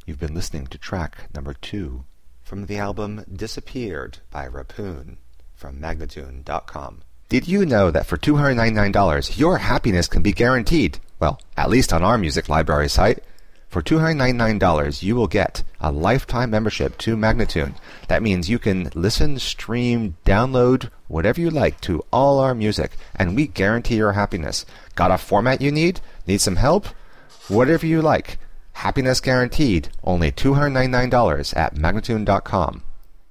You've been listening to track number 2 from the album Disappeared by Rapoon from Magnatune.com. Did you know that for $299 your happiness can be guaranteed? Well, at least on our music library site. For $299 you will get a lifetime membership to Magnatune. That means you can listen, stream, download, whatever you like to all our music, and we guarantee your happiness. Got a format you need? Need some help? Whatever you like. Happiness guaranteed. Only $299 at Magnatune.com.